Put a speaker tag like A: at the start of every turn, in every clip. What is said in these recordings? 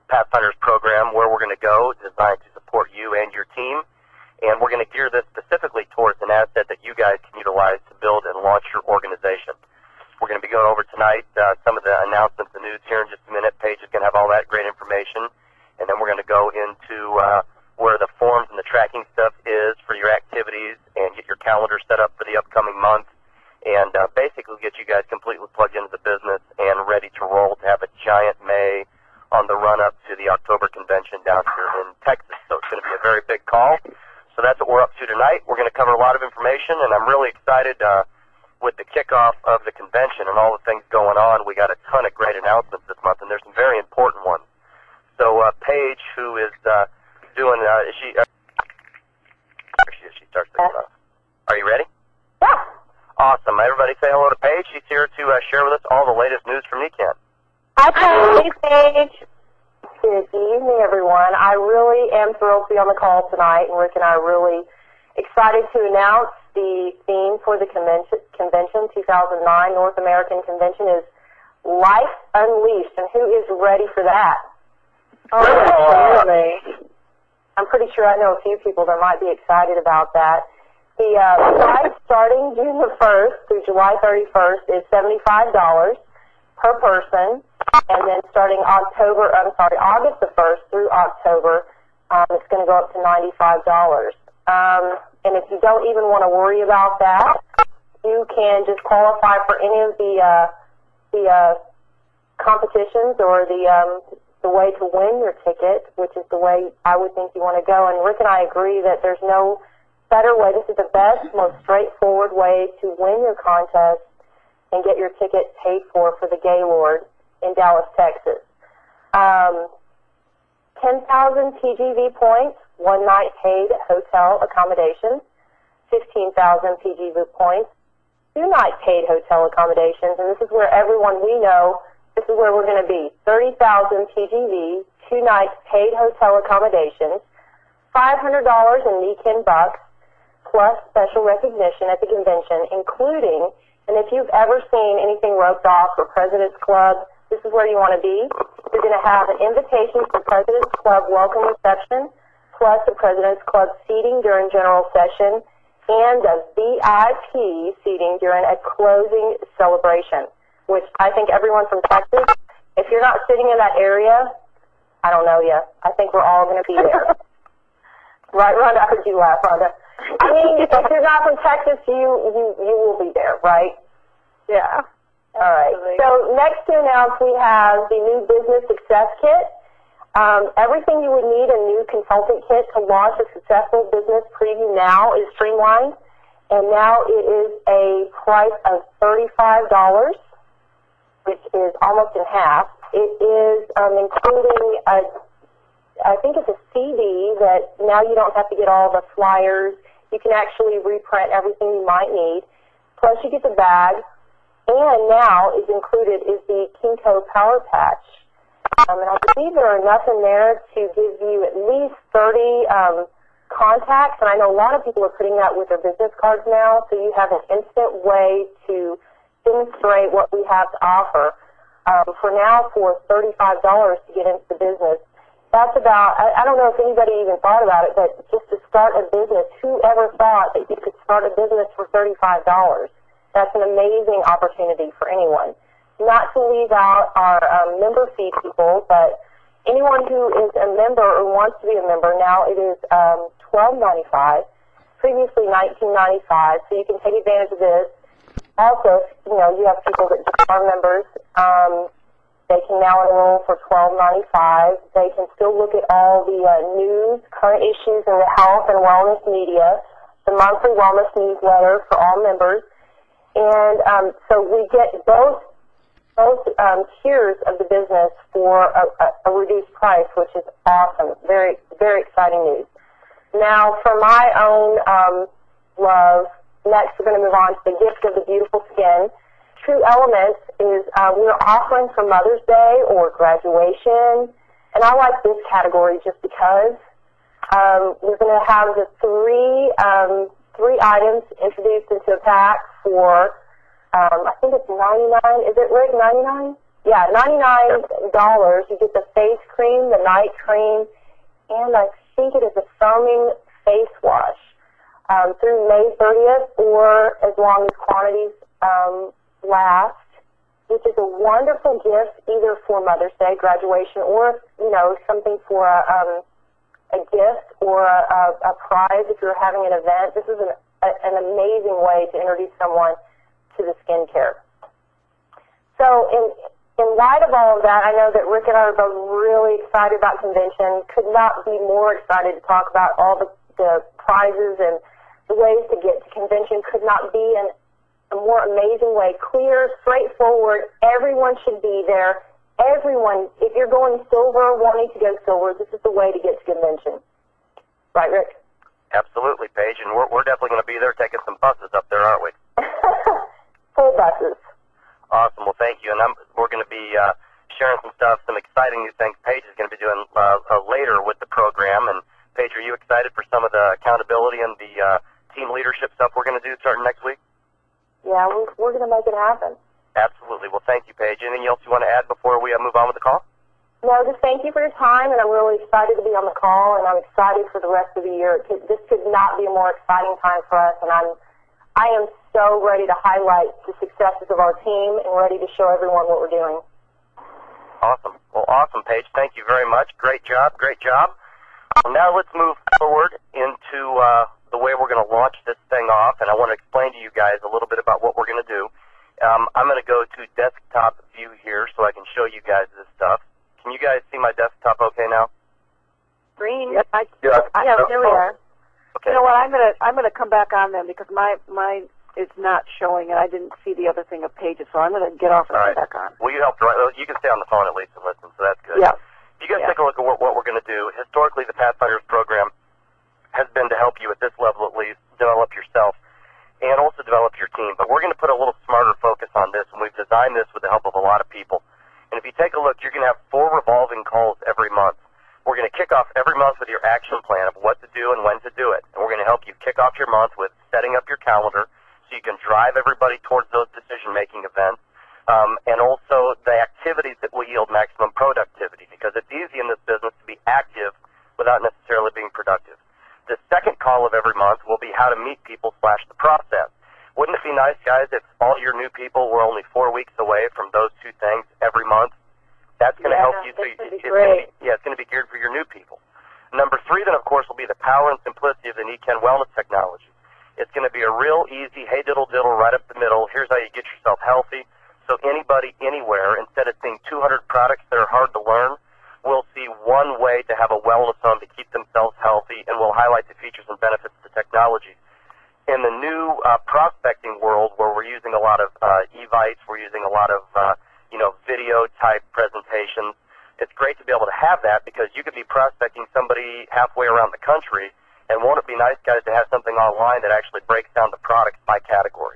A: Pathfinders program, where we're going to go, designed to support you and your team. And we're going to gear this specifically towards an asset that you guys can utilize to build and launch your organization. We're going to be going over tonight some of the announcements, the news here in just a minute. Paige is going to have all that great information. And then we're going to go into where the forms and the tracking stuff is for your activities and get your calendar set up for the upcoming month. And basically get you guys completely plugged into the business and ready to roll to have a giant May on the run-up to the October convention down here in Texas. So it's going to be a very big call. So that's what we're up to tonight. We're going to cover a lot of information, and I'm really excited with the kickoff of the convention and all the things going on. We got a ton of great announcements this month, and there's some very important ones. So Paige, who is doing, she starts thinking off. Are you ready?
B: Yeah.
A: Awesome. Everybody say hello to Paige. She's here to share with us all the latest news from NECANN.
B: Hi, Paige. Good evening, everyone. I really am thrilled to be on the call tonight, and Rick and I are really excited to announce the theme for the convention 2009 North American Convention is Life Unleashed, and who is ready for that? Oh, absolutely. I'm pretty sure I know a few people that might be excited about that. The price starting June the 1st through July 31st is $75 per person. And then starting August the 1st through October, it's going to go up to $95. And if you don't even want to worry about that, you can just qualify for any of the competitions or the way to win your ticket, which is the way I would think you want to go. And Rick and I agree that there's no better way. This is the best, most straightforward way to win your contest and get your ticket paid for the Gaylord in Dallas, Texas. 10,000 TGV points, one night paid hotel accommodations. 15,000 TGV points, 2 night paid hotel accommodations. And this is where everyone we know, this is where we're going to be. 30,000 TGV, 2 nights paid hotel accommodations. $500 in NECANN bucks, plus special recognition at the convention, including, and if you've ever seen anything roped off for President's Club, this is where you want to be. You're going to have an invitation to President's Club welcome reception, plus the President's Club seating during general session, and a VIP seating during a closing celebration, which I think everyone from Texas, if you're not sitting in that area, I don't know you. I think we're all going to be there. Right, Rhonda? I heard you laugh, Rhonda. I mean, if you're not from Texas, you will be there, right?
C: Yeah.
B: All right. So next to announce, we have the new Business Success Kit. Everything you would need a new consultant kit to launch a successful business preview now is streamlined, and now it is a price of $35, which is almost in half. It is including I think it's a CD that now you don't have to get all the flyers. You can actually reprint everything you might need. Plus you get the bag. And now is included is the Kinko Power Patch. And I believe there are enough in there to give you at least 30 contacts. And I know a lot of people are putting that with their business cards now, so you have an instant way to demonstrate what we have to offer. For now, for $35 to get into the business, that's about, I don't know if anybody even thought about it, but just to start a business, whoever thought that you could start a business for $35? That's an amazing opportunity for anyone. Not to leave out our member fee people, but anyone who is a member or wants to be a member, now it is $12.95, previously $19.95, so you can take advantage of this. Also, you know, you have people that just are members. They can now enroll for $12.95. They can still look at all the news, current issues in the health and wellness media, the monthly wellness newsletter for all members. And so we get both tiers of the business for a reduced price, which is awesome. Very, very exciting news. Now, for my own love, next we're going to move on to the gift of the beautiful skin. True Elements is we're offering for Mother's Day or graduation, and I like this category just because we're going to have the three items introduced into a pack for I think it's $99. Is it Rick, $99? Yeah, $99. You get the face cream, the night cream, and I think it is a foaming face wash through May 30th, or as long as quantities last, which is a wonderful gift either for Mother's Day, graduation, or, something for a gift or a prize if you're having an event. This is an amazing way to introduce someone to the skincare. So in light of all of that, I know that Rick and I are both really excited about convention. Could not be more excited to talk about all the prizes and the ways to get to convention. Could not be in a more amazing way. Clear, straightforward. Everyone should be there. Everyone, if you're going silver, wanting to go silver, this is the way to get to convention. Right, Rick?
A: Absolutely, Paige, and we're definitely going to be there taking some buses up there, aren't we?
B: Full buses.
A: Awesome. Well, thank you. And we're going to be sharing some stuff, some exciting new things Paige is going to be doing later with the program. And, Paige, are you excited for some of the accountability and the team leadership stuff we're going to do starting next week?
B: Yeah, we're going to make it happen.
A: Absolutely. Well, thank you, Paige. Anything else you want to add before we move on with the call?
B: No, just thank you for your time, and I'm really excited to be on the call, and I'm excited for the rest of the year. This could not be a more exciting time for us, and I am so ready to highlight the successes of our team and ready to show everyone what we're doing.
A: Awesome. Well, awesome, Paige. Thank you very much. Great job. Great job. Now let's move forward into the way we're going to launch this thing off, and I want to explain to you guys a little bit about what we're going to do. I'm going to go to desktop view here so I can show you guys this stuff. Can you guys see my desktop okay now?
C: Green.
D: Yep.
C: Yeah, there we are.
A: Okay.
C: You know what? I'm gonna come back on then because mine is not showing, and I didn't see the other thing of Pages, so I'm gonna get off and come back on.
A: Well, you helped, right? You can stay on the phone at least and listen, so that's good.
C: Yeah.
A: If you guys take a look at what we're going to do, historically the Pathfinders program has been to help you at this level at least develop yourself and also develop your team. But we're going to put a little smarter focus on this, and we've designed this with the help of a lot of people. And if you take a look, you're going to have 4 revolving calls every month. We're going to kick off every month with your action plan of what to do and when to do it. And we're going to help you kick off your month with setting up your calendar so you can drive everybody towards those decision-making events. And also the activities that will yield maximum productivity, because it's easy in this business to be active without necessarily being productive. The second call of every month will be how to meet people / the process. Wouldn't it be nice, guys, if all your new people were only 4 weeks away from those 2 things every month? That's going to help you. So it's going to be geared for your new people. Number 3, then, of course, will be the power and simplicity of the Nikken Wellness technology. It's going to be a real easy, hey, diddle, diddle, right up the middle. Here's how you get yourself healthy. So anybody, anywhere, instead of seeing 200 products that are hard to learn, will see one way to have a wellness home to keep themselves healthy, and we'll highlight the features and benefits of the technology. In the new prospecting world, where we're using a lot of eVites, we're using a lot of video-type presentations, it's great to be able to have that because you could be prospecting somebody halfway around the country, and won't it be nice, guys, to have something online that actually breaks down the products by category?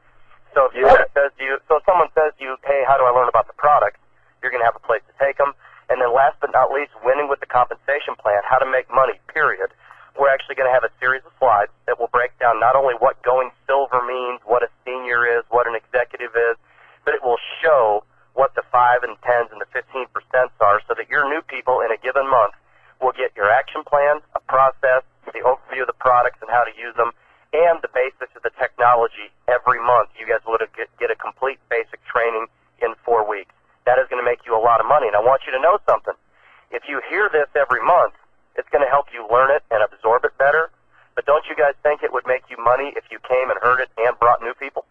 A: So if someone says to you, hey, how do I learn about the products, you're going to have a place to take them. And then last but not least, winning with the compensation plan, how to make money, period. We're actually going to have a series of slides that will break down not only what going silver means, what a senior is, what an executive is, but it will show what the 5 and 10s and the 15% are so that your new people in a given month will get your action plan, a process, the overview of the products and how to use them, and the basics of the technology every month. You guys will get a complete basic training in 4 weeks. That is going to make you a lot of money. And I want you to know something. If you hear this every month, it's going to help you learn it and absorb it better. But don't you guys think it would make you money if you came and heard it and brought new people?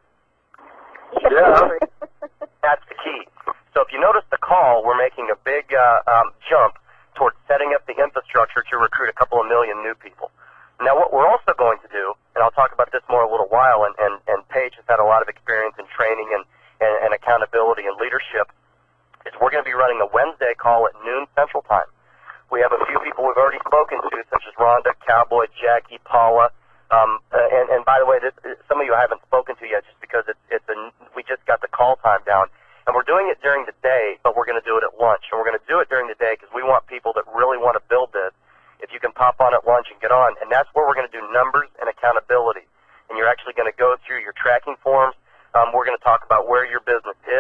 D: Yeah.
A: That's the key. So if you notice the call, we're making a big jump towards setting up the infrastructure to recruit a couple of million new people. Now, what we're also going to do, and I'll talk about this more in a little while, and Paige has had a lot of experience in training and accountability and leadership, is we're going to be running a Wednesday call at noon Central Time. We have a few people we've already spoken to, such as Rhonda, Cowboy, Jackie, Paula, and by the way, some of you I haven't spoken to yet just because we just got the call time down. And we're doing it during the day, but we're going to do it at lunch. And we're going to do it during the day because we want people that really want to build this. If you can pop on at lunch and get on, and that's where we're going to do numbers and accountability. And you're actually going to go through your tracking forms. We're going to talk about where your business is,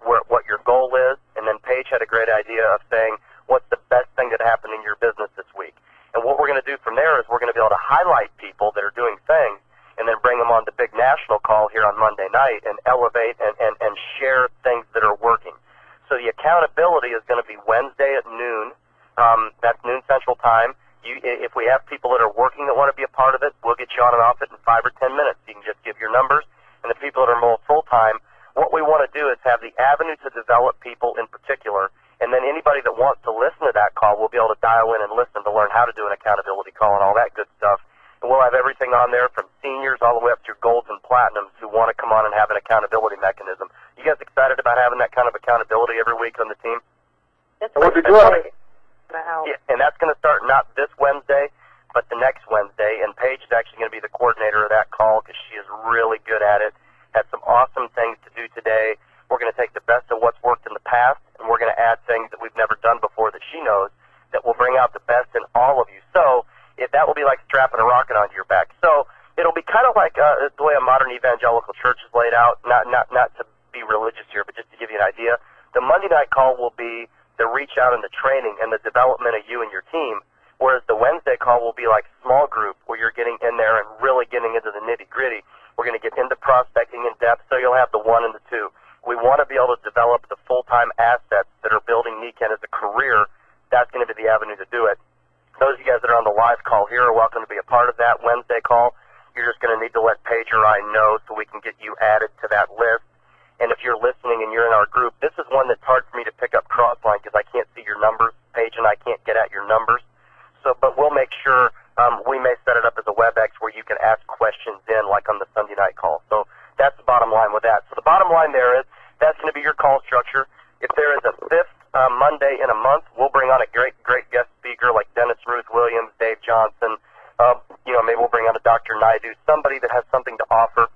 A: what your goal is, and then Paige had a great idea of saying, what's the best thing that happened in your business this week? And what we're going to do from there is we're going to be able to highlight people that are doing things and then bring them on the big national call here on Monday night and elevate and share things that are working. So the accountability is going to be Wednesday at noon. That's noon Central Time. If we have people that are working that want to be a part of it, we'll get you on and off it in 5 or 10 minutes. You can just give your numbers. And the people that are more full-time, what we want to do is have the avenue to develop people in particular, and then anybody that wants to listen to that call will be able to dial in and listen to learn how to do an accountability call and all that good stuff. And we'll have everything on there from seniors all the way up through golds and platinums who want to come on and have an accountability mechanism. You guys excited about having that kind of accountability every week on the team?
D: That would be great.
A: Yeah, and that's going to start not this Wednesday, but the next Wednesday. And Paige is actually going to be the coordinator of that call because she is really good at it. Had some awesome things to do today. We're going to take the best of what's worked in the past, and we're going to add things that we've never done before that she knows that will bring out the best in all of you. So that will be like strapping a rocket onto your back. So it'll be kind of like the way a modern evangelical church is laid out. Not to be religious here, but just to give you an idea. The Monday night call will be the reach out and the training and the development of you and your team, whereas the Wednesday call will be like small group where you're getting in there and really getting into the nitty-gritty. We're going to get into prospecting in depth, so you'll have the 1 and the 2. We want to be able to develop the full-time assets that are building NECANN as a career. That's going to be the avenue to do it. Those of you guys that are on the live call here are welcome to be a part of that Wednesday call. You're just going to need to let Paige or I know so we can get you added to that list. And if you're listening and you're in our group, this is one that's hard for me to pick up cross-line because I can't see your numbers. Paige and I can't get at your numbers. So, but we'll make sure we may set it up as a WebEx where you can ask questions in like on the Sunday night call. So that's the bottom line with that. So the bottom line there is that's going to be your call structure. If there is a fifth Monday in a month, we'll bring on a great guest speaker like Dennis Ruth Williams, Dave Johnson. Maybe we'll bring on a Dr. Naidu, somebody that has something to offer.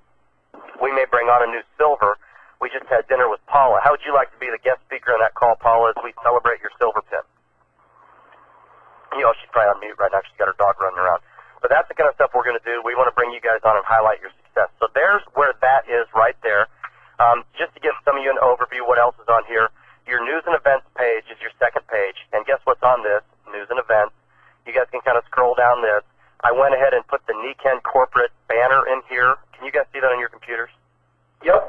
A: We may bring on a new silver. We just had dinner with Paula. How would you like to be the guest speaker on that call, Paula, as we celebrate your silver pin? She's probably on mute right now. She's got her dog running around. But that's the kind of stuff we're going to do. We want to bring you guys on and highlight your success. So there's where that is right there. Just to give some of you an overview, what else is on here? Your news and events page is your second page. And guess what's on this? News and events. You guys can kind of scroll down this. I went ahead and put the NECANN corporate banner in here. Can you guys see that on your computers?
D: Yep.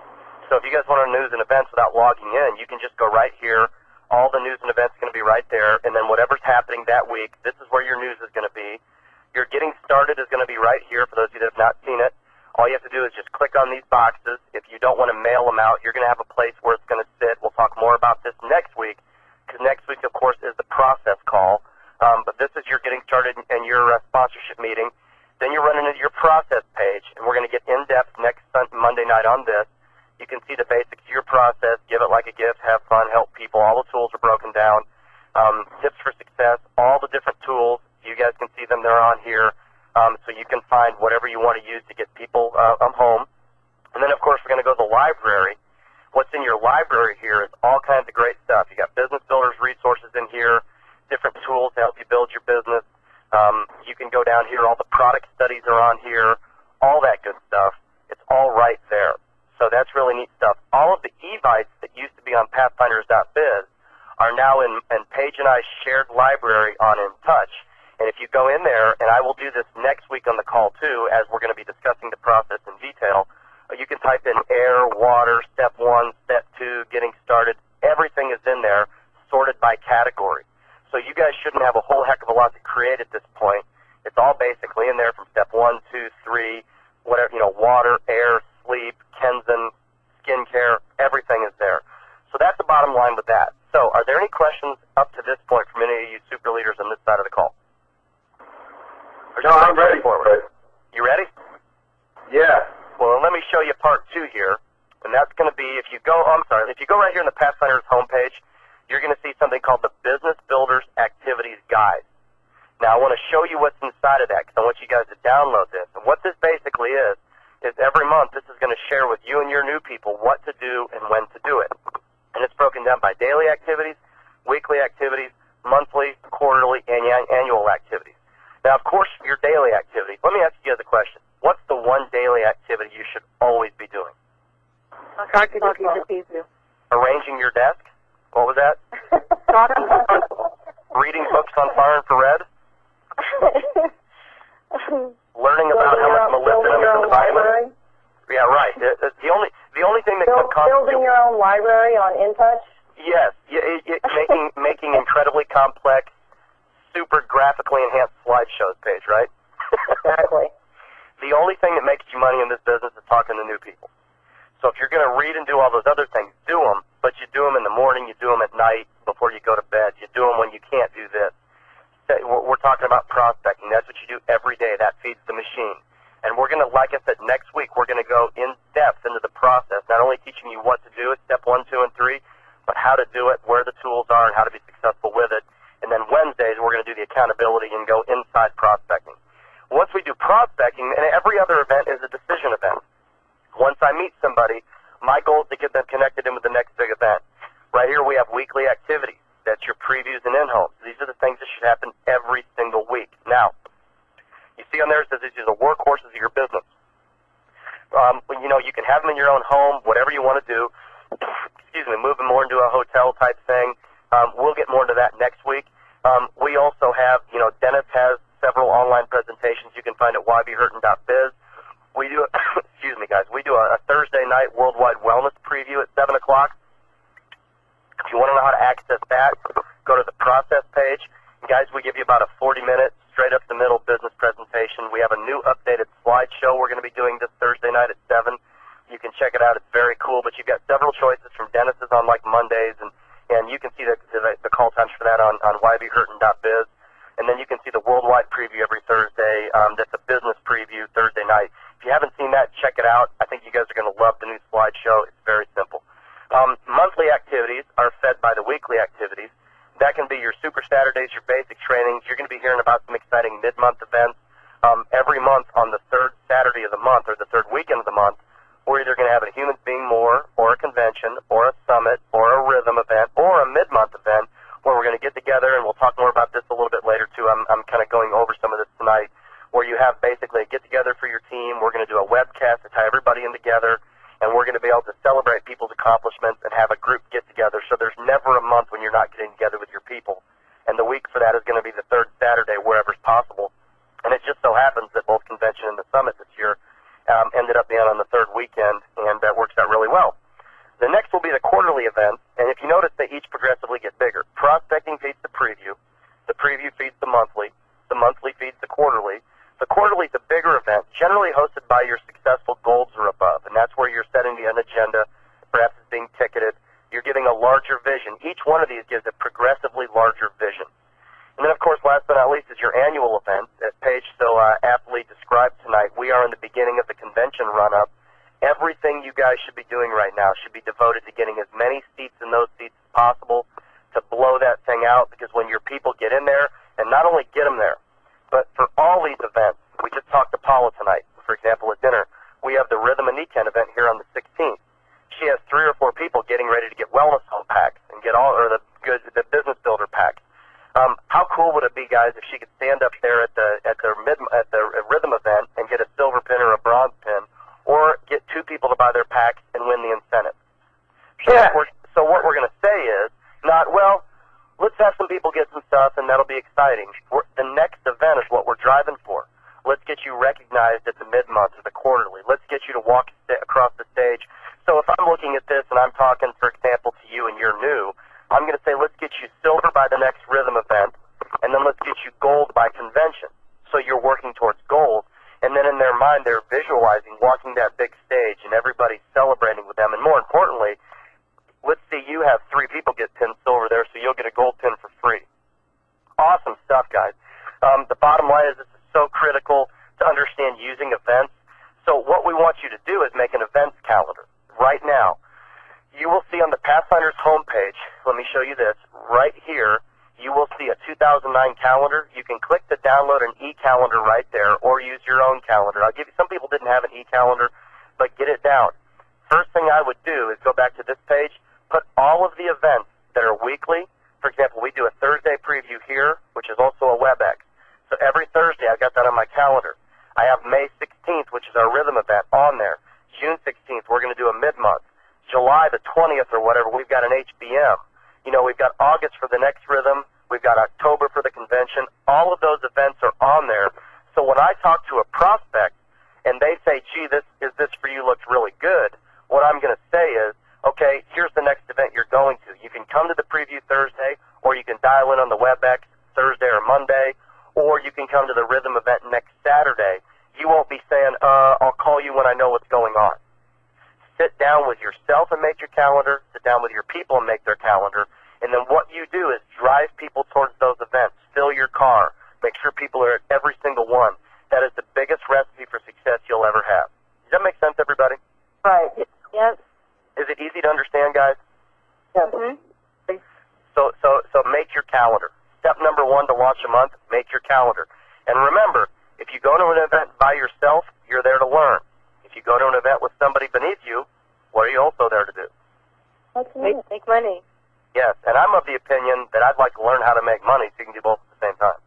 A: So if you guys want to news and events without logging in, you can just go right here. All the news and events are going to be right there. And then whatever's happening that week, this is where your news is going to be. Your getting started is going to be right here for those of you that have not seen it. All you have to do is just click on these boxes. If you don't want to mail them out, you're going to have a place where it's going to sit. We'll talk more about this next week because next week, of course, is the process call. But this is your getting started and your sponsorship meeting. Then you're running into your process page, and we're going to get in-depth next Monday night on this. You can see the basics of your process, give it like a gift, have fun, help people. All the tools are broken down. Tips for success, all the different tools. You guys can see them. They're on here. So you can find whatever you want to use to get people home. And then, of course, we're going to go to the library. What's in your library here is all kinds of great stuff. You got business builders resources in here, different tools to help you build your business. You can go down here. All the product studies are on here, all that good stuff. It's all right there. So that's really neat stuff. All of the eVites that used to be on Pathfinders.biz are now in Paige and I's shared library on InTouch. And if you go in there, and I will do this next week on the call too, as we're going to be discussing the process in detail, you can type in air, water, step 1, step 2, getting started. Everything is in there, sorted by category. So you guys shouldn't have a whole heck of a lot to create at this point. It's all basically in there from step 1, 2, 3, whatever, water, air, sleep, Kenzen, skincare, everything is there. So that's the bottom line with that. So are there any questions up to this point from any of you super leaders on this side of the call?
D: No, I'm ready for it.
A: You ready?
D: Yeah.
A: Well, let me show you part 2 here. And that's going to be, if you go right here in the Pathfinders homepage, you're going to see something called the Business Builders Activities Guide. Now, I want to show you what's inside of that because I want you guys to download this. And what this basically is every month this is going to share with you and your new people what to do and when to do it. And it's broken down by daily activities, weekly activities, monthly, quarterly, and annual activities. Now, of course, your daily activities. Let me ask you guys a question. What's the one daily activity you should always be doing?
C: Talking to people.
A: A focus on far infrared? Learning about how much molybdenum is in the vitamin? Yeah, right. The only thing that
B: building your own library on InTouch?
A: Yes, making incredibly complex, super graphically enhanced slideshows page, right?
B: Exactly.
A: The only thing that makes you money in this business is talking to new people. So if you're going to read and do all those other things, do them, but you do them in the morning, you do them at night before you go to bed, you do them when you can't do this. We're talking about prospecting. That's what you do every day. That feeds the machine. And we're going to, like I said, next week we're going to go in depth into the process, not only teaching you what to do at step 1, 2, and 3, but how to do it, where the tools are, and how to be successful with it. And then Wednesdays we're going to do the accountability and go inside prospecting. Once we do prospecting, and every other event is a decision event. Once I meet somebody, my goal is to get them connected in with the next big event. Right here we have weekly activities. That's your previews and in-homes. These are the things that should happen every single week. Now, you see on there it says these are the workhorses of your business. You can have them in your own home, whatever you want to do. Excuse me, move them more into a hotel type thing. We'll get more into that next week. We also have, Dennis has several online presentations you can find at ybhurton.biz. We do, excuse me, guys, we do a Thursday night worldwide wellness preview at 7 o'clock. If you want to know how to access that, go to the process page. And guys, we give you about a 40-minute, straight-up-the-middle business presentation. We have a new updated slideshow we're going to be doing this Thursday night at 7. You can check it out. It's very cool, but you've got several choices from Dennis's on, like, Mondays, and you can see the call times for that on ybhurton.biz. And then you can see the worldwide preview every Thursday. That's a business preview Thursday night. If you haven't seen that, check it out. I think you guys are going to love the new slideshow. It's very simple. Monthly activities are fed by the weekly activities. That can be your Super Saturdays, your basic trainings. You're going to be hearing about some exciting mid-month events. Every month on the third Saturday of the month or the third weekend of the month, we're either going to have a Humans Being More or a convention or a summit or a rhythm event or a mid-month event where we're going to get together, and we'll talk more about this a little bit later too. I'm kind of going over some of this tonight, where you have basically a get-together for your team. We're going to do a webcast to tie everybody in together, and we're going to be able to celebrate people's accomplishments and have a group get-together. So there's never a month when you're not getting together with your people. And the week for that is going to be the third Saturday, wherever's possible. And it just so happens that both convention and the summit this year ended up being on the third weekend, and that works out really well. The next will be the quarterly events, and if you notice, they each progressively get bigger. Prospecting feeds the preview feeds the monthly feeds the quarterly. The quarterly is a bigger event, generally hosted by your successful golds or above, and that's where you're setting an agenda, perhaps it's being ticketed. You're giving a larger vision. Each one of these gives a progressively larger vision. And then, of course, last but not least is your annual event. As Paige so aptly described tonight, we are in the beginning of the convention run-up. Everything you guys should be doing right now should be devoted to getting as many seats in those seats as possible to blow that thing out, because when your people get in there, and not only get them there, but for all these events, we just talked to Paula tonight, for example, at dinner. We have the Rhythm and Nikan event here on the 16th. She has 3 or 4 people getting ready to get wellness home packs and get the business builder packs. How cool would it be, guys, if she could stand up there at the Rhythm event and get a silver pin or a bronze pin, or get 2 people to buy their packs and win the incentive?
D: Yeah.
A: So what we're going to say is not, well, let's have some people get some stuff and that'll be exciting. The next event is what we're driving for. Let's get you recognized at the mid-month or the quarterly. Let's get you to walk across the stage. So if I'm looking at this and I'm talking, for example, to you and you're new, I'm going to say let's get you silver by the next Rhythm event, and then let's get you gold by convention. So you're working towards gold, and then in their mind they're visualizing walking that big stage and everybody's celebrating with them. And more importantly, let's see you have 3 people get pinned silver there, so you'll get a gold pin for free. Awesome stuff, guys. The bottom line is this is so critical to understand using events. So what we want you to do is make an events calendar. Right now, you will see on the Pathfinders homepage, let me show you this, right here, you will see a 2009 calendar. You can click to download an e-calendar right there, or use your own calendar. I'll give you, some people didn't have an e-calendar, but get it down. First thing I would do is go back to this page, put all of the events that are weekly. For example, we do a Thursday preview here, which is also a WebEx. So every Thursday, I've got that on my calendar. I have May 16th, which is our Rhythm event, on there. June 16th, we're going to do a mid-month. July the 20th or whatever, we've got an HBM. We've got August for the next Rhythm. We've got October for the convention. All of those events are on there. So when I talk to a prospect and they say, gee, this for you looks really good, what I'm going to say is, okay, here's the next event you're going to. You can come to the preview Thursday, or you can dial in on the WebEx Thursday or Monday, or you can come to the Rhythm event next Saturday. You won't be saying, I'll call you when I know what's going on. Sit down with yourself and make your calendar. Sit down with your people and make their calendar. And then what you do is drive people towards those events. Fill your car. Make sure people are at every single one. That is the biggest recipe for success you'll ever have. Does that make sense, everybody?
B: Right.
C: Yes.
A: Is it easy to understand, guys?
B: Yes.
C: Mm-hmm.
A: So make your calendar. Step number 1 to launch a month, make your calendar. And remember, if you go to an event by yourself, you're there to learn. If you go to an event with somebody beneath you, what are you also there to do?
C: Make money.
A: Yes, and I'm of the opinion that I'd like to learn how to make money so you can do both at the same time.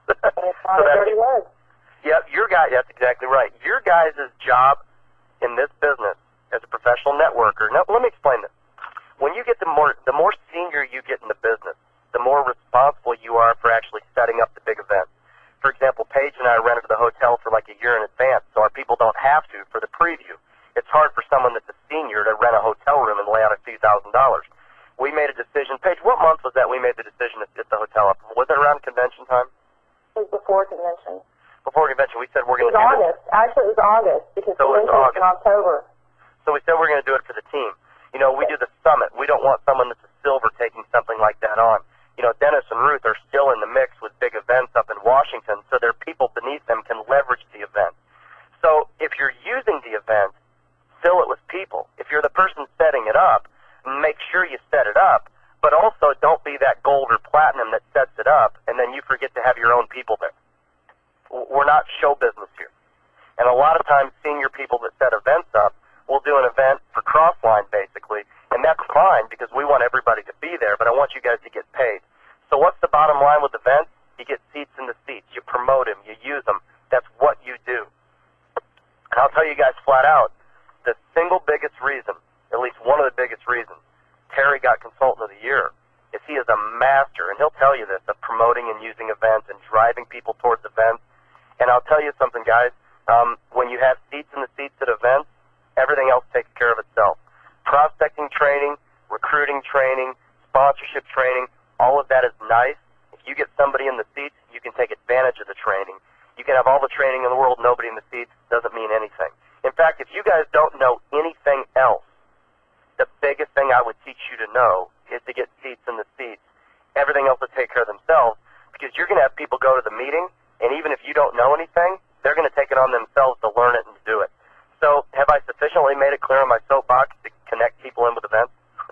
B: So dirty words.
A: Yep, that's exactly right. Your guys' job in this business as a professional networker, now let me explain this. When you get the more senior you get in the business, the more responsible you are for actually setting up the big events. For example, Paige and I rented the hotel for like a year in advance, so our people don't have to for the preview. It's hard for someone that's a senior to rent a hotel room and lay out a few $1,000. We made a decision. Paige, what month was that we made the decision to get the hotel up? Was it around convention time?
B: It was before convention.
A: Before convention, we said we're going
B: to do it.
A: August.
B: Actually, it was August because convention was in October.
A: So we said we're going to do it for the team. You know, we do the summit. We don't want someone that's a silver taking something like that on. You know, Dennis and Ruth are still in the mix with big events up in Washington, so their people beneath them can leverage the event. So if you're using the event, fill it with people. If you're the person setting it up, make sure you set it up, but also don't be that gold or platinum that sets it up, and then you forget to have your own people there. We're not show business here. And a lot of times, senior people that set events up will do an event for Crossline, basically, and that's fine because we want everybody to be there, but I want you guys to get paid. So what's the bottom line with events? You get seats in the seats. You promote them. You use them. That's what you do. And I'll tell you guys flat out, the single biggest reason, at least one of the biggest reasons, Terry got Consultant of the Year is he is a master, and he'll tell you this, of promoting and using events and driving people towards events. And I'll tell you something, guys, when you have seats in the seats at events, everything else takes care of itself. Prospecting training, recruiting training, sponsorship training, all of that is nice. If you get somebody in the seats, you can take advantage of the training. You can have all the training in the world, nobody in the seats, doesn't mean anything. In fact, if you guys don't know anything else, the biggest thing I would teach you to know is to get seats in the seats. Everything else will take care of themselves, because you're going to have people go to the meeting, and even if you don't know anything, they're going to take it on themselves to learn it and to do it. So have I sufficiently made it clear on my soapbox to connect people in with events?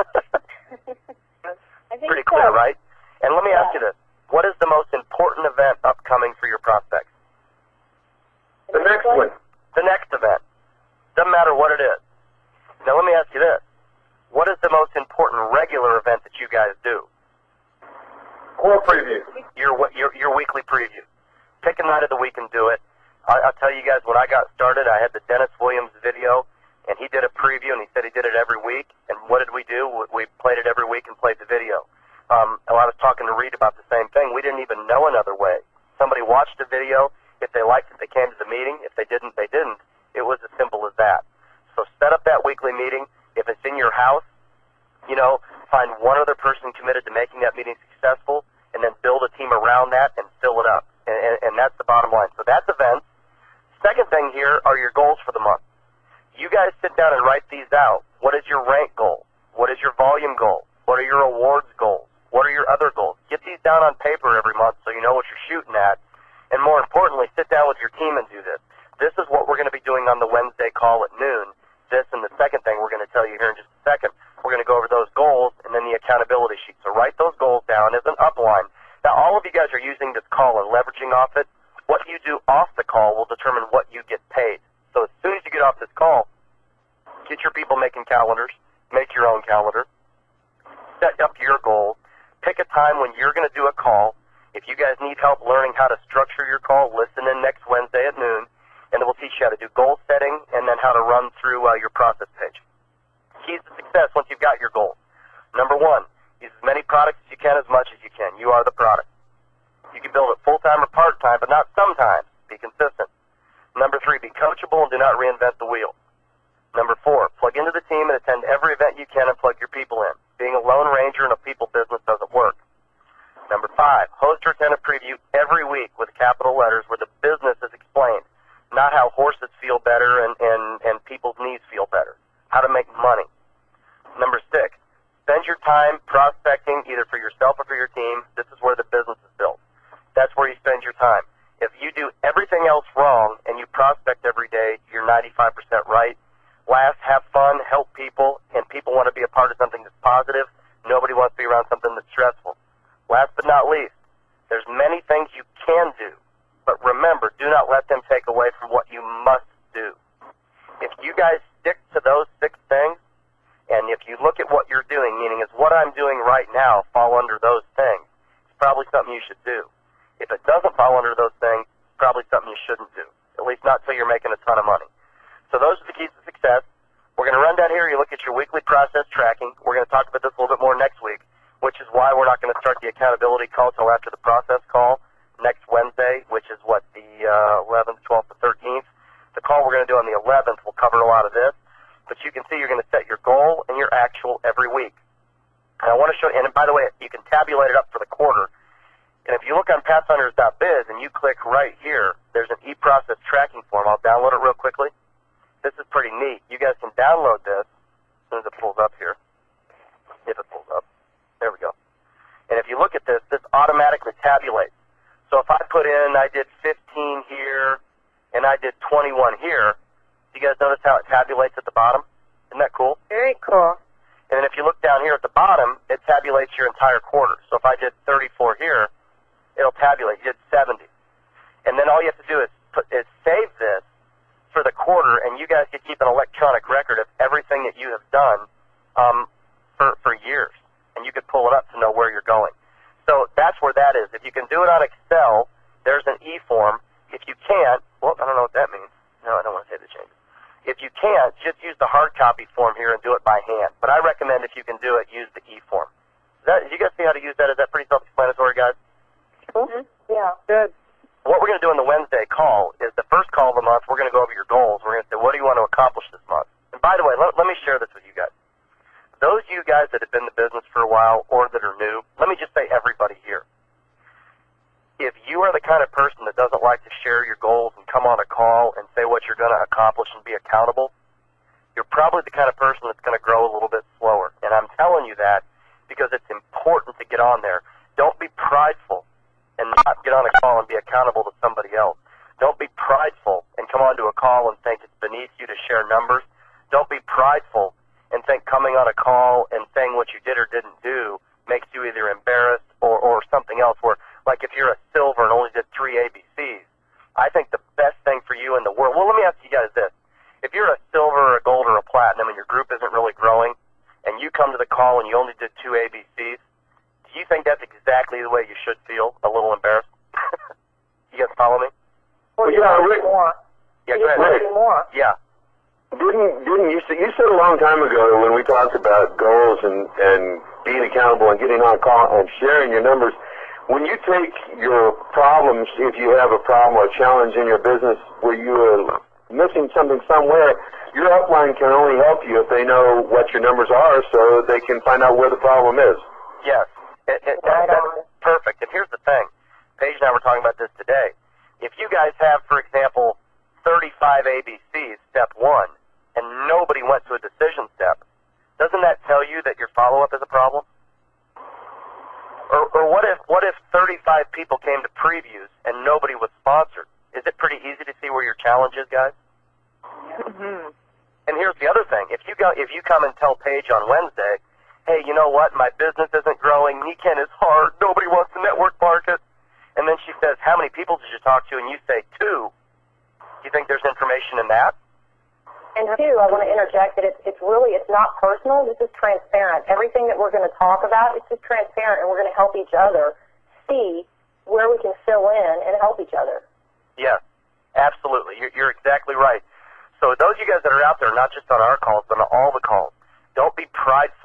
B: I think
A: pretty clear, right? And let me ask you this. What is the most important event upcoming for your prospects?
D: The next one.
A: The next event. Doesn't matter what it is. Now let me ask you this. What is the most important regular event that you guys do?
D: Core preview.
A: Your weekly preview. Pick a night of the week and do it. I'll tell you guys, when I got started, I had the Dennis Williams video, and he did a preview, and he said he did it every week. And what did we do? We played it every week and played the video. I was talking to Reed about the same thing. We didn't even know another way. Somebody watched the video. If they liked it, they came to the meeting. If they didn't, they didn't. It was as simple as that. So set up that weekly meeting. If it's in your house, you know, find one other person committed to making that meeting successful, and then build a team around that and fill it up. And that's the bottom line. So that's events. Second thing here are your goals for the month. You guys sit down and write these out. What is your rank goal? What is your volume goal? What are your awards goals? What are your other goals? Get these down on paper every month so you know what you're shooting at. And more importantly, sit down with your team and do this. This is what we're going to be doing on the Wednesday call at noon. This and the second thing we're going to tell you here in just a second. We're going to go over those goals and then the accountability sheet. So write those goals down as an upline. Now, all of you guys are using this call and leveraging off it. What you do off the call will determine what you get paid. So as soon as you get off this call, get your people making calendars, make your own calendar, set up your goals, pick a time when you're going to do a call. If you guys need help learning how to structure your call, listen in next Wednesday at noon, and we'll teach you how to do goal setting and then how to run through your process page. Keys to success once you've got your goals. Number one, Use as many products as you can, as much as you can. You are the product. You can build it full-time or part-time, but not sometimes. Be consistent. Number 3, be coachable and do not reinvent the wheel. Number 4, plug into the team and attend every event you can and plug your people in. Being a lone ranger in a people business doesn't work. Number 5, host or attend a preview every week with capital letters where the business is explained, not how horses feel better and people's knees feel better, how to make money. Number 6, spend your time prospecting either for yourself or for your team. This is where the business is built. That's where you spend your time. If you do everything else wrong and you prospect every day, you're 95% right. Last, have fun, help people, and people want to be a part of something that's positive. Nobody wants to be around something that's stressful. Last but not least, there's many things you can do, but remember, do not let them take away from what you must do. If you guys stick to those 6 things, and if you look at what you're doing, meaning is what I'm doing right now fall under those things, it's probably something you should do. If it doesn't fall under those things, it's probably something you shouldn't do, at least not until you're making a ton of money. So those are the keys to success. We're going to run down here. You look at your weekly process tracking. We're going to talk about this a little bit more next week, which is why we're not going to start the accountability call until after the process call next Wednesday, which is the 11th, 12th, and 13th. The call we're going to do on the 11th will cover a lot of this. But you can see you're going to set your goal and your actual every week. And I want to show you, and by the way, you can tabulate it up for the quarter. And if you look on pathfinders.biz and you click right here, there's an e-process tracking form. I'll download it real quickly. This is pretty neat. You guys can download this as soon as it pulls up here. If it pulls up. There we go. And if you look at this, this automatically tabulates. So if I put in, I did 15 here, and I did 21 here, do you guys notice how it tabulates at the bottom? Isn't that cool?
C: Very cool.
A: And then if you look down here at the bottom, it tabulates your entire quarter. So if I did 34 here, it'll tabulate. You did 70. And then all you have to do is save this for the quarter, and you guys could keep an electronic record of everything that you have done for years. And you could pull it up to know where you're going. So that's where that is. If you can do it on Excel, there's an e-form. If you can't, well, I don't know what that means. No, I don't want to say the changes. If you can't, just use the hard copy form here and do it by hand. But I recommend if you can do it, use the e-form. Did you guys see how to use that? Is that pretty self-explanatory, guys?
C: Mm-hmm. Yeah. Good.
A: What we're going to do in the Wednesday call is the first call of the month, we're going to go over your goals. We're going to say, what do you want to accomplish this month? And by the way, let me share this with you guys. Those of you guys that have been in the business for a while or that are new, let me just say everybody here. If you are the kind of person that doesn't like to share your goals and come on a call and say what you're going to accomplish and be accountable, you're probably the kind of person that's going to grow a little bit slower. And I'm telling you that because it's important to get on there. Don't be prideful and not get on a call and be accountable to somebody else. Don't be prideful and come onto a call and think it's beneath you to share numbers. Don't be prideful and think coming on a call and saying what you did or didn't do makes you either embarrassed or something else where, like if you're a silver and only did 3 ABCs, I think the best thing for you in the world, well, let me ask you guys this. If you're a silver or a gold or a platinum and your group isn't really growing and you come to the call and you only did 2 ABCs, do you think that's exactly the way you should feel? A little embarrassed? You guys follow me?
D: Well, yeah, Rick.
C: More.
A: Yeah, go ahead.
D: Rick.
C: More.
A: Yeah.
D: Didn't you said a long time ago when we talked about goals and being accountable and getting on a call and sharing your numbers, when you take your problems, if you have a problem or a challenge in your business where you are missing something somewhere, your upline can only help you if they know what your numbers are so they can find out where the problem is.
A: Yes. That's perfect. And here's the thing. Paige and I were talking about this today. If you guys have, for example, 35 ABCs, step 1, and nobody went to a decision step, doesn't that tell you that your follow-up is a problem? Or what if 35 people came to previews and nobody was sponsored? Is it pretty easy to see where your challenge is, guys?
C: Mm-hmm.
A: And here's the other thing. If you come and tell Paige on Wednesday, hey, you know what, my business isn't growing, Niken is hard, nobody wants to network market, and then she says, how many people did you talk to? And you say 2. Do you think there's information in that?
B: And 2, I want to interject that it's not personal, this is transparent. Everything that we're going to talk about, it's just transparent, and we're going to help each other see where we can fill in and help each other.
A: Yes, absolutely. You're exactly right. So those of you guys that are out there, not just on our calls, but on all the calls, don't be prideful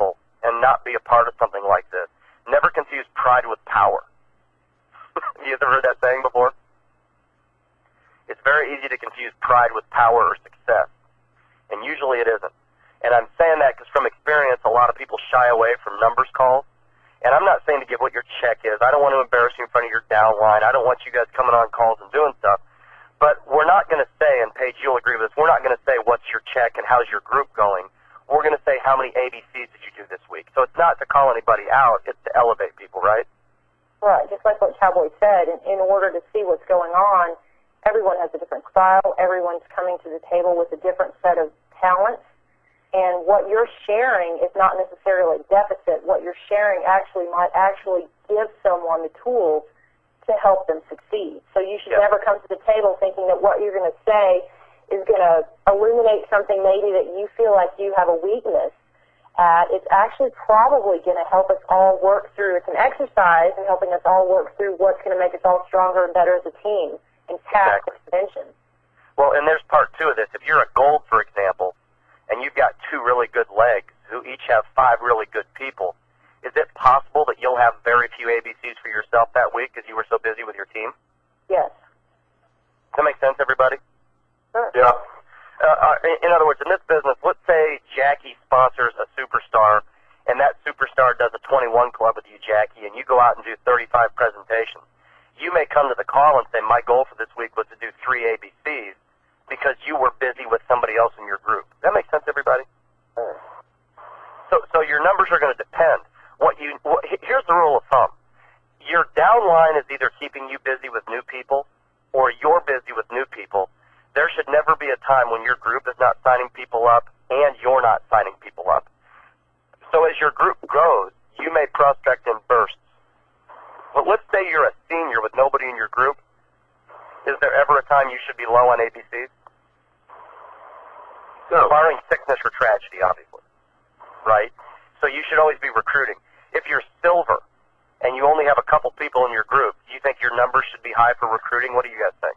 A: and not be a part of something like this. Never confuse pride with power. You ever heard that saying before? It's very easy to confuse pride with power or success, and usually it isn't. And I'm saying that because from experience, a lot of people shy away from numbers calls. And I'm not saying to give what your check is. I don't want to embarrass you in front of your downline. I don't want you guys coming on calls and doing stuff. But we're not going to say, and Paige, you'll agree with this, we're not going to say what's your check and how's your group going. We're going to say how many ABCs did you do this week. So it's not to call anybody out. It's to elevate people, right?
B: Right, just like what Cowboy said. In order to see what's going on, everyone has a different style. Everyone's coming to the table with a different set of talents. And what you're sharing is not necessarily a deficit. What you're sharing might actually give someone the tools to help them succeed. So you should never come to the table thinking that what you're going to say is going to illuminate something maybe that you feel like you have a weakness at. It's actually probably going to help us all work through. It's an exercise in helping us all work through what's going to make us all stronger and better as a team and past conventions.
A: Well, and there's part two of this. If you're a gold, for example, and you've got 2 really good legs who each have 5 really good people, is it possible that you'll have very few ABCs for yourself that week because you were so busy with your team?
B: Yes.
A: Does that make sense, everybody?
B: Sure.
D: Yeah.
A: In other words, in this business, let's say Jackie sponsors a superstar, and that superstar does a 21 club with you, Jackie, and you go out and do 35 presentations. You may come to the call and say, my goal for this week was to do 3 ABCs, because you were busy with somebody else in your group. That makes sense, everybody? So your numbers are going to depend. Here's the rule of thumb. Your downline is either keeping you busy with new people or you're busy with new people. There should never be a time when your group is not signing people up and you're not signing people up. So as your group grows, you may prospect in bursts. But let's say you're a senior with nobody in your group. Is there ever a time you should be low on ABCs?
D: No.
A: Barring sickness or tragedy, obviously. Right? So you should always be recruiting. If you're silver and you only have a couple people in your group, do you think your numbers should be high for recruiting? What do you guys think?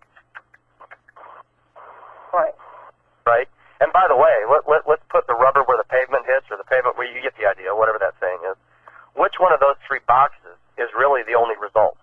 B: Right.
A: Right? And by the way, let's put the rubber where the pavement hits, or the pavement where you get the idea, whatever that saying is. Which one of those 3 boxes is really the only result?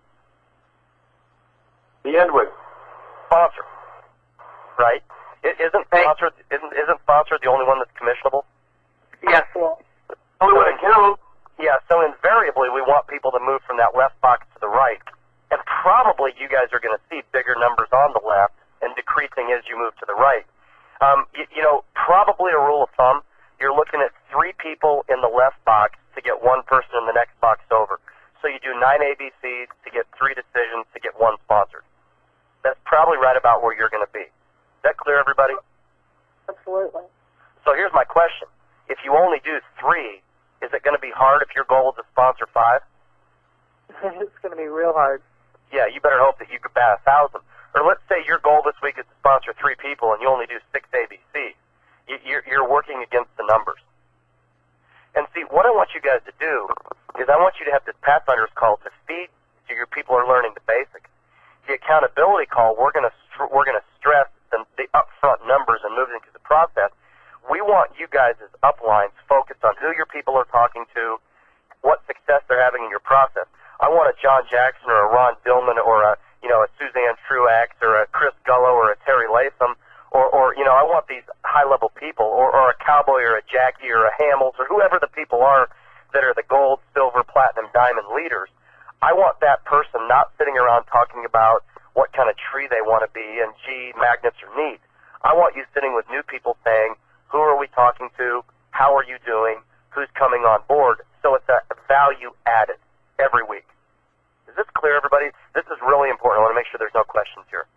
D: The Endwick.
A: Sponsor. Right? Isn't sponsor the only one that's commissionable?
D: Yes. Only one that counts.
A: Yeah, so invariably we want people to move from that left box to the right. And probably you guys are going to see bigger numbers on the left and decreasing as you move to the right. Probably a rule of thumb, you're looking at 3 people in the left box to get 1 person in the next box over. So you do 9 ABCs to get 3 decisions to get 1 sponsored. That's probably right about where you're going to be. Is that clear, everybody?
B: Absolutely.
A: So here's my question. If you only do 3, is it going to be hard if your goal is to sponsor 5?
C: It's going to be real hard.
A: Yeah, you better hope that you could bat 1,000. Or let's say your goal this week is to sponsor 3 people and you only do 6 ABCs. You're working against the numbers. And see, what I want you guys to do is I want you to have this Pathfinders call to feed so your people are learning the basics. The accountability call, we're going to stress the upfront numbers and moving through the process. We want you guys as uplines focused on who your people are talking to, what success they're having in your process. I want a John Jackson or a Ron Dillman or a Suzanne Truax or a Chris Gullo or a Terry Latham or I want these high-level people or a Cowboy or a Jackie or a Hamels or whoever the people are that are the gold, silver, platinum, diamond leaders. I want that person not sitting around talking about what kind of tree they want to be and, gee, magnets are neat. I want you sitting with new people saying, who are we talking to? How are you doing? Who's coming on board? So it's a value added every week. Is this clear, everybody? This is really important. I want to make sure there's no questions here.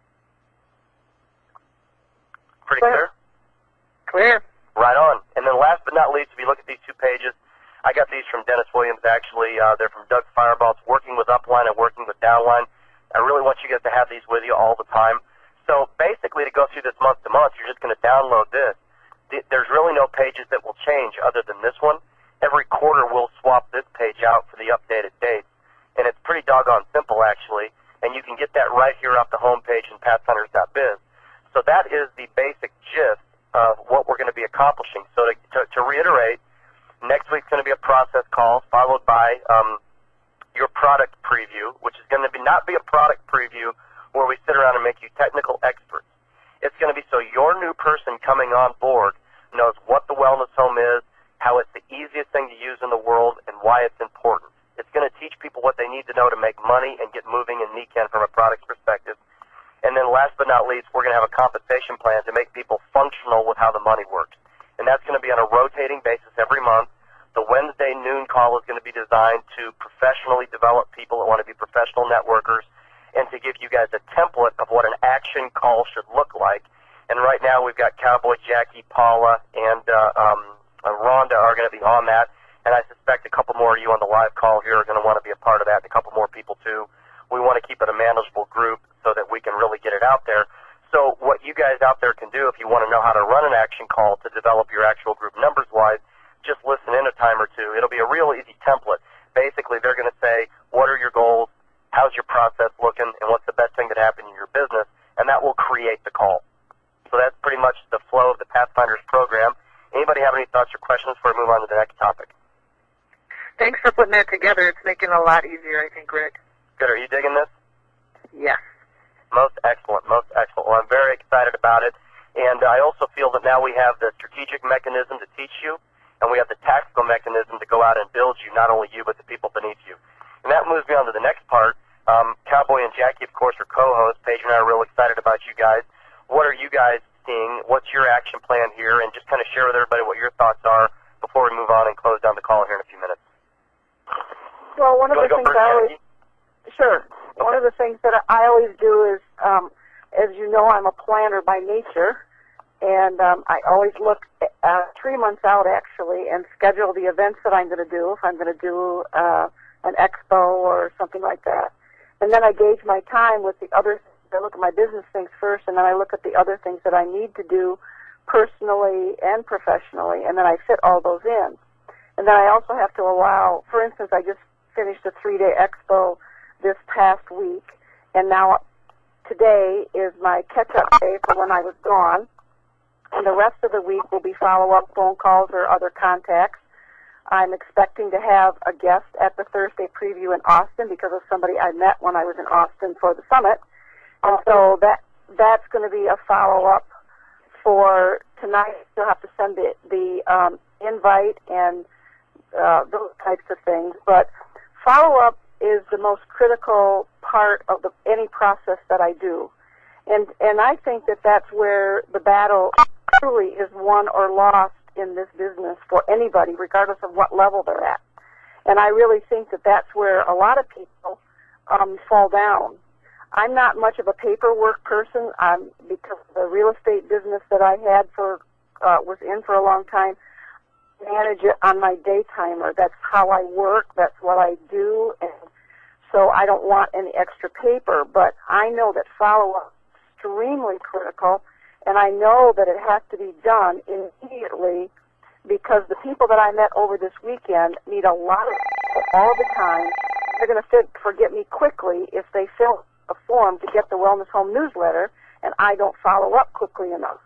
A: Pretty clear?
C: Clear.
A: Right on. And then last but not least, if you look at these 2 pages, I got these from Dennis Williams, actually. They're from Doug Fireball. It's working with upline and working with downline. I really want you guys to have these with you all the time. So basically, to go through this month to month, you're just going to download this. There's really no pages that will change other than this one. Every quarter, we'll swap this page out for the updated dates. And it's pretty doggone simple, actually. And you can get that right here off the homepage in pathfinders.biz. So that is the basic gist of what we're going to be accomplishing. So to reiterate, Next week's going to be a process call, followed by your product preview, which is going to not be a product preview where we sit around and make you technical experts. It's going to be so your new person coming on board knows what the wellness home is, how it's the easiest thing to use in the world, and why it's important. It's going to teach people what they need to know to make money and get moving in NECANN from a product perspective. And then last but not least, we're going to have a compensation plan to make people functional with how the money works. And that's going to be on a rotating basis every month. The Wednesday noon call is going to be designed to professionally develop people that want to be professional networkers and to give you guys a template of what an action call should look like. And right now we've got Cowboy Jackie, Paula, and Rhonda are going to be on that. And I suspect a couple more of you on the live call here are going to want to be a part of that, and a couple more people too. We want to keep it a manageable group so that we can really get it out there. So what you guys out there can do if you want to know how to run an action call to develop your actual group numbers-wise, just listen in a time or two. It'll be a real easy template. Basically, they're going to say, what are your goals, how's your process looking, and what's the best thing that happened in your business, and that will create the call. So that's pretty much the flow of the Pathfinders program. Anybody have any thoughts or questions before we move on to the next topic?
E: Thanks for putting that together. It's making it a lot easier, I think, Rick.
A: Good. Are you digging this?
E: Yes.
A: Most excellent, most excellent. Well, I'm very excited about it. And I also feel that now we have the strategic mechanism to teach you, and we have the tactical mechanism to go out and build you, not only you, but the people beneath you. And that moves me on to the next part. Cowboy and Jackie, of course, are co-hosts. Paige and I are real excited about you guys. What are you guys seeing? What's your action plan here? And just kind of share with everybody what your thoughts are before we move on and close down the call here in a few minutes.
C: Well, one of the things I always, sure. One of the things that I always do is, as you know, I'm a planner by nature, and I always look 3 months out, actually, and schedule the events that I'm going to do, if I'm going to do an expo or something like that. And then I gauge my time with the other things. I look at my business things first, and then I look at the other things that I need to do personally and professionally, and then I fit all those in. And then I also have to allow, for instance, I just finished a 3-day expo this past week, and now today is my catch-up day for when I was gone, and the rest of the week will be follow-up phone calls or other contacts. I'm expecting to have a guest at the Thursday preview in Austin because of somebody I met when I was in Austin for the summit, and so that's going to be a follow-up for tonight. You'll have to send the invite and those types of things, but follow-up is the most critical part of any process that I do. And I think that that's where the battle truly is won or lost in this business for anybody, regardless of what level they're at. And I really think that that's where a lot of people fall down. I'm not much of a paperwork person because the real estate business that I had was in for a long time. Manage it on my day timer. That's how I work. That's what I do. And so I don't want any extra paper, but I know that follow-up is extremely critical, and I know that it has to be done immediately because the people that I met over this weekend need a lot of all the time. They're going to forget me quickly if they fill a form to get the Wellness Home newsletter, and I don't follow up quickly enough.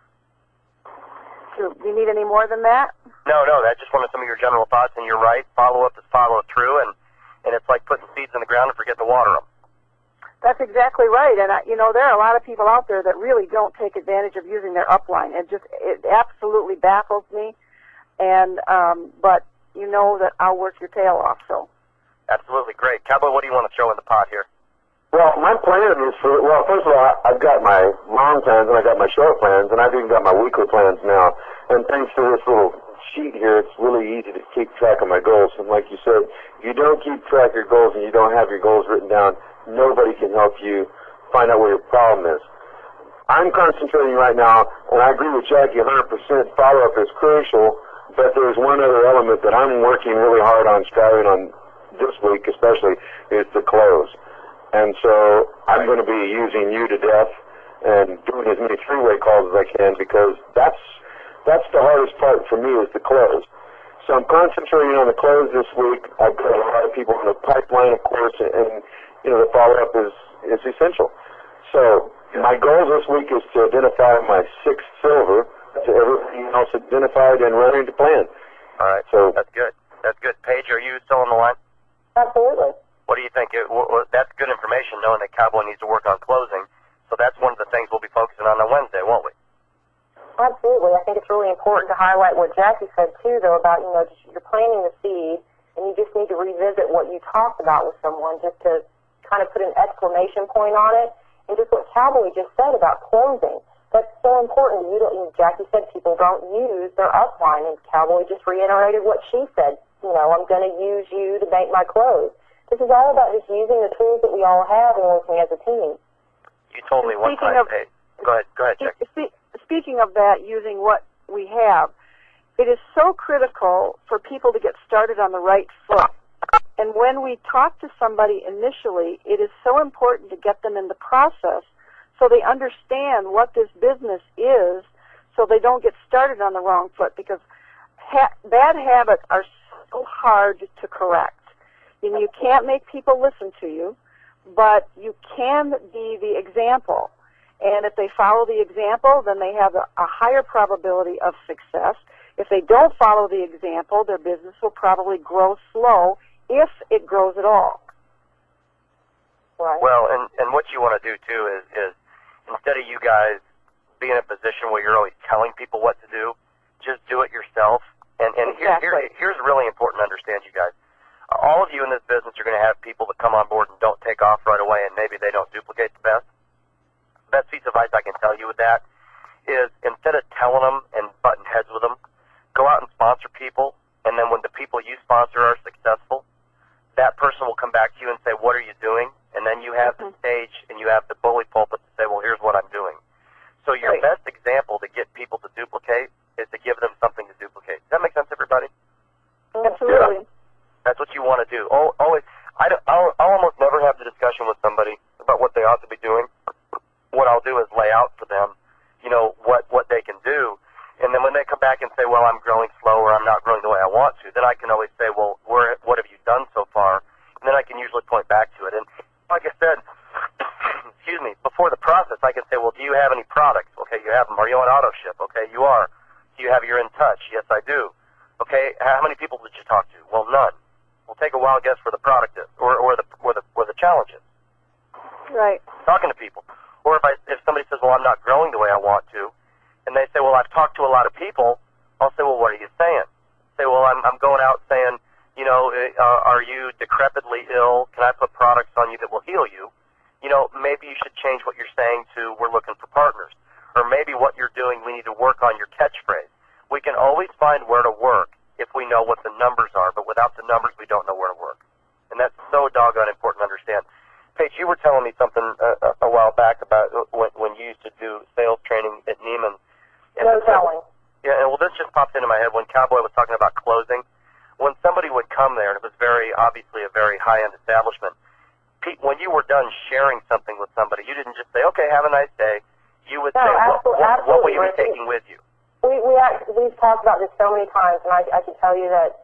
C: Do you need any more than that?
A: No, I just wanted some of your general thoughts, and you're right. Follow-up is follow-through, and it's like putting seeds in the ground and forget to water them.
C: That's exactly right, and there are a lot of people out there that really don't take advantage of using their upline. It absolutely baffles me, and but you know that I'll work your tail off. So. Absolutely great, Cowboy. What do you want to throw in the pot here?
D: Well, my plan is first of all, I've got my long plans and I got my short plans, and I've even got my weekly plans now. And thanks to this little sheet here, it's really easy to keep track of my goals. And like you said, if you don't keep track of your goals and you don't have your goals written down, nobody can help you find out where your problem is. I'm concentrating right now, and I agree with Jackie 100%, follow-up is crucial, but there's one other element that I'm working really hard on, striving on this week especially, is the close. And so I'm going to be using you to death and doing as many three-way calls as I can because that's the hardest part for me is the close. So I'm concentrating on the close this week. I've got a lot of people in the pipeline, of course, and the follow-up is essential. So my goal this week is to identify my 6th silver, to everything else identified and running to plan.
A: All right.
D: So
A: that's good. That's good. Paige, are you still on the line?
B: Absolutely.
A: What do you think? That's good information, knowing that Cowboy needs to work on closing. So that's one of the things we'll be focusing on Wednesday, won't we?
B: Absolutely. I think it's really important to highlight what Jackie said, too, though, about, just, you're planting the seed, and you just need to revisit what you talked about with someone just to kind of put an exclamation point on it. And just what Cowboy just said about closing. That's so important. Jackie said people don't use their upline, and Cowboy just reiterated what she said. I'm going to use you to make my close. This is all about just using the tools that we all have and working as a team.
A: You told me one time. Hey, go ahead, Jackie.
C: Speaking of that, using what we have, it is so critical for people to get started on the right foot. And when we talk to somebody initially, it is so important to get them in the process so they understand what this business is, so they don't get started on the wrong foot, because bad habits are so hard to correct. And you can't make people listen to you, but you can be the example. And if they follow the example, then they have a higher probability of success. If they don't follow the example, their business will probably grow slow, if it grows at all.
B: Right.
A: Well, and what you want to do, too, is instead of you guys being in a position where you're always telling people what to do, just do it yourself. And
C: Exactly.
A: here's really important to understand, you guys. All of you in this business are going to have people that come on board and don't take off right away, and maybe they don't duplicate the best. The best piece of advice I can tell you with that is, instead of telling them and butting heads with them, go out and sponsor people, and then when the people you sponsor are successful, that person will come back to you and say, what are you doing? And then you have the stage and you have the bully pulpit to say, well, here's what I'm doing. So your best example to get people to duplicate is to give them something to duplicate. Does that make sense, everybody?
C: Absolutely.
A: Yeah. That's what you want to do. Always, I'll almost never have the discussion with somebody about what they ought to be doing. What I'll do is lay out for them, what they can do. And then when they come back and say, well, I'm growing slow or I'm not growing the way I want to, then I can always say, well, what have you done so far? And then I can usually point back to it. And like I said, excuse me, before the process, I can say, well, do you have any products? Okay, you have them. Are you on auto ship? Okay, you are. Do you have your In Touch? Yes, I do. Okay, how many people did you talk to? Well, none. We'll take a wild guess for the product is, or the challenge is.
C: Right.
A: Talking to people. Or if somebody says, well, I'm not growing the way I want to, and they say, well, I've talked to a lot of people, I'll say, well, what are you saying? Say, well, I'm going out saying, are you decrepitly ill? Can I put products on you that will heal you? Maybe you should change what you're saying to, we're looking for partners. Or maybe what you're doing, we need to work on your catchphrase. We can always find where to work if we know what the numbers are, but without the numbers, we don't know where to work. And that's so doggone important to understand. Paige, you were telling me something a while back about when you used to do sales training at Neiman.
B: No telling.
A: Yeah, well, this just popped into my head when Cowboy was talking about closing. When somebody would come there, and it was obviously a very high-end establishment, when you were done sharing something with somebody, you didn't just say, okay, have a nice day. You would say, what will you be taking with you?
B: We've talked about this so many times, and I can tell you that,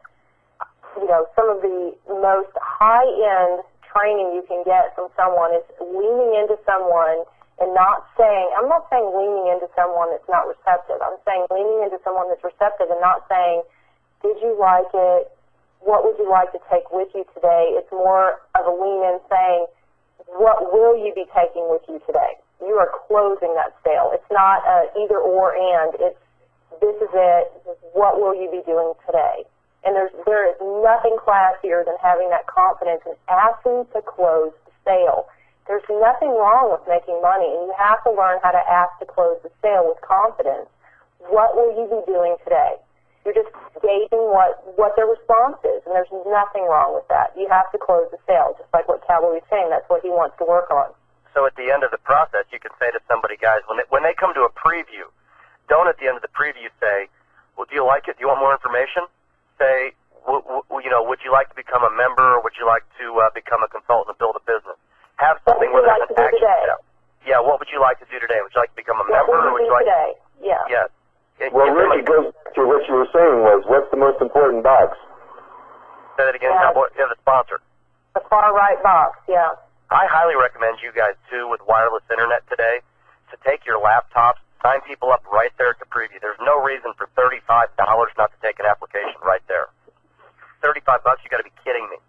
B: some of the most high-end training you can get from someone is leaning into someone and not saying, I'm not saying leaning into someone that's not receptive. I'm saying leaning into someone that's receptive and not saying, did you like it? What would you like to take with you today? It's more of a lean in saying, what will you be taking with you today? You are closing that sale. It's not either or and. It's this is it. What will you be doing today? And there is nothing classier than having that confidence and asking to close the sale. There's nothing wrong with making money, and you have to learn how to ask to close the sale with confidence. What will you be doing today? You're just gauging what their response is, and there's nothing wrong with that. You have to close the sale, just like what Cowboy was saying. That's what he wants to work on.
A: So at the end of the process, you can say to somebody, guys, when they come to a preview, don't at the end of the preview say, well, do you like it? Do you want more information? Say, would you like to become a member, or would you like to become a consultant and build a business? Have something where there's an action step. Yeah, what would you like to do today? Would you like to become a member, or would you like
B: today? Yeah.
A: Yes.
D: Well, Ricky, goes to what you were saying was, what's the most important box?
A: Say that again, Cowboy. Yeah, the sponsor.
B: The far right box, yeah.
A: I highly recommend you guys, too, with wireless internet today, to take your laptops, Sign people up right there at the preview. There's no reason for $35 not to take an application right there. $35, you got to be kidding me.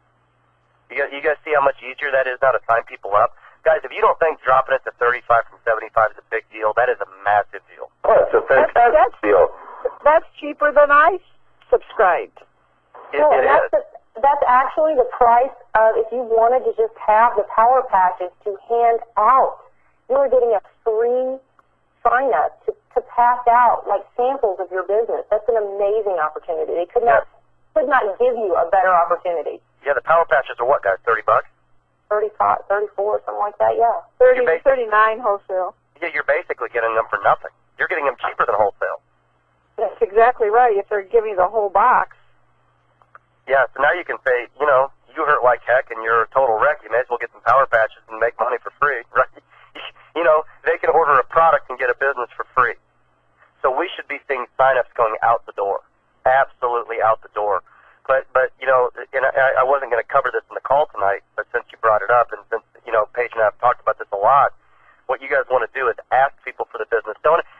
A: You guys see how much easier that is now to sign people up? Guys, if you don't think dropping it to 35 from 75 is a big deal, that is a massive deal.
D: Oh, it's a fantastic deal.
C: That's cheaper than I subscribed.
A: It is.
B: That's actually the price of if you wanted to just have the Power Patches to hand out. You are getting a free sign-up to pass out like samples of your business. That's an amazing opportunity. They could not give you a better opportunity.
A: Yeah, the Power Patches are what, guys? $30?
B: 35, 34, something like that. Yeah.
C: 39 wholesale.
A: Yeah, you're basically getting them for nothing. You're getting them cheaper than wholesale.
C: That's exactly right. If they're giving you the whole box.
A: Yeah, so now you can say, you know, you hurt like heck and you're a total wreck. You may as well get some Power Patches and make money for free, right? You know, they can order a product and get a business for free. So we should be seeing sign-ups going out the door, absolutely out the door. But you know, and I wasn't going to cover this in the call tonight, but since you brought it up and since, you know, Paige and I have talked about this a lot, what you guys want to do is ask people for the business.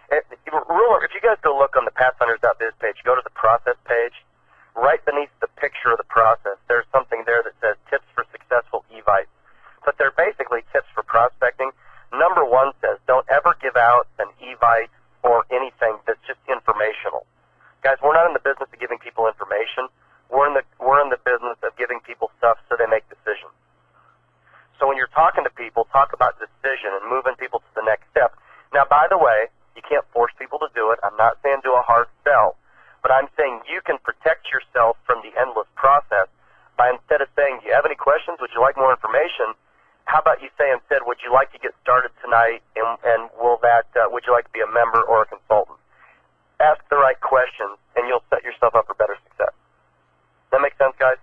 A: If you guys go look on the pathfinders.biz page, go to the process page. Right beneath the picture of the process, there's something there that says tips for successful Evites. But they're basically tips for prospecting. Number one says don't ever give out an Evite or anything that's just informational. Guys, we're not in the business of giving people information. We're in the business of giving people stuff so they make decisions. So when you're talking to people, talk about decision and moving people to the next step. Now, by the way, you can't force people to do it. I'm not saying do a hard sell. But I'm saying you can protect yourself from the endless process by instead of saying, do you have any questions? Would you like more information? How about you say instead, would you like to get started tonight? And would you like to be a member or a consultant? Ask the right questions, and you'll set yourself up for better success. Does that make sense, guys?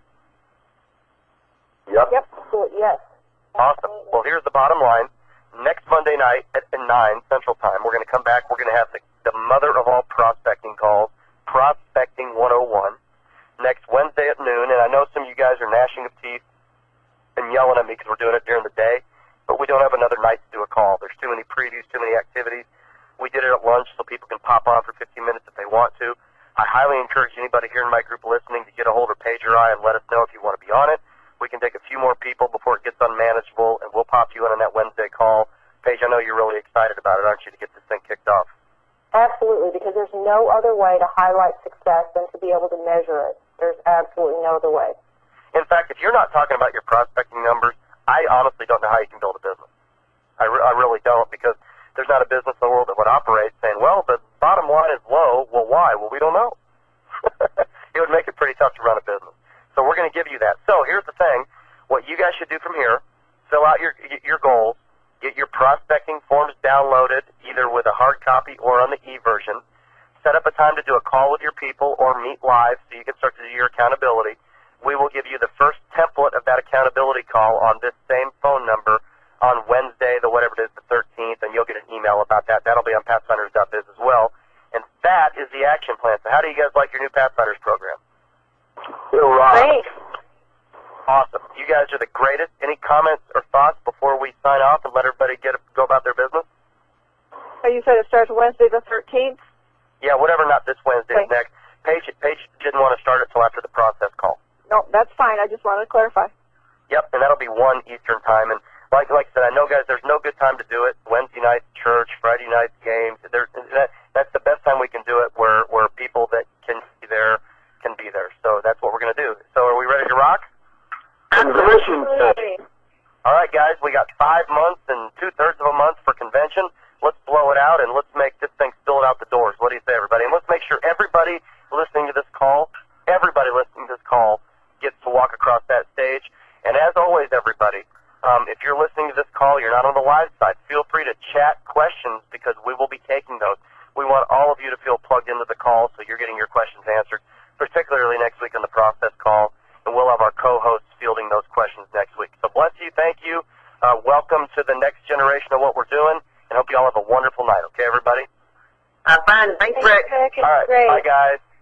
D: Yep.
B: Yep. Yes.
A: Awesome. Well, here's the bottom line. Next Monday night at 9 Central Time, we're going to come back. We're going to have the mother of all prospecting calls, Prospecting 101, next Wednesday at noon. And I know some of you guys are gnashing of teeth and yelling at me because we're doing it during the day, but we don't have another night to do a call. There's too many previews, too many activities. We did it at lunch so people can pop on for 15 minutes if they want to. I highly encourage anybody here in my group listening to get a hold of Paige or I and let us know if you want to be on it. We can take a few more people before it gets unmanageable, and we'll pop you in on that Wednesday call. Paige, I know you're really excited about it, aren't you, to get this thing kicked off?
B: Absolutely, because there's no other way to highlight success than to be able to measure it. There's absolutely no other way.
A: In fact, if you're not talking about your prospecting numbers, I honestly don't know how you can build a business. I really don't, because there's not a business in the world that would operate saying, well, the bottom line is low. Well, why? Well, we don't know. It would make it pretty tough to run a business. So we're going to give you that. So here's the thing. What you guys should do from here, fill out your goals, get your prospecting forms downloaded, either with a hard copy or on the e-version. Set up a time to do a call with your people or meet live so you can start to do your accountability. We will give you the first template of that accountability call on this same phone number on Wednesday, the 13th, and you'll get an email about that. That'll be on Pathfinders.biz as well. And that is the action plan. So how do you guys like your new Pathfinders program?
B: Great.
A: Awesome. You guys are the greatest. Any comments or thoughts before we sign off and let everybody go about their business?
C: So you said it starts Wednesday the 13th?
A: Yeah, whatever, not this Wednesday,
C: Okay.
A: next. Paige didn't want to start it till after the process call.
C: No, that's fine. I just wanted to clarify.
A: Yep, and that'll be 1 Eastern time. And like I said, I know, guys, there's no good time to do it. Wednesday night, church, Friday night, games. That's the best time we can do it where people that can be there can be there. So that's what we're going to do. So are we ready to rock?
D: Absolutely.
A: All right, guys, we got 5 months and 2/3 of a month for convention. Let's blow it out and let's make this thing spill it out the doors. What do you say, everybody? And let's make sure everybody listening to this call gets to walk across that stage. And as always, everybody, if you're listening to this call, you're not on the live side, feel free to chat questions because we will be taking those. We want all of you to feel plugged into the call so you're getting your questions answered, particularly next week on the process call. And we'll have our co-hosts fielding those questions next week. So bless you, thank you. Welcome to the next generation of what we're doing, and hope you all have a wonderful night. Okay, everybody?
E: Fine. Thanks, Rick.
A: All right,
B: Great.
A: bye, guys.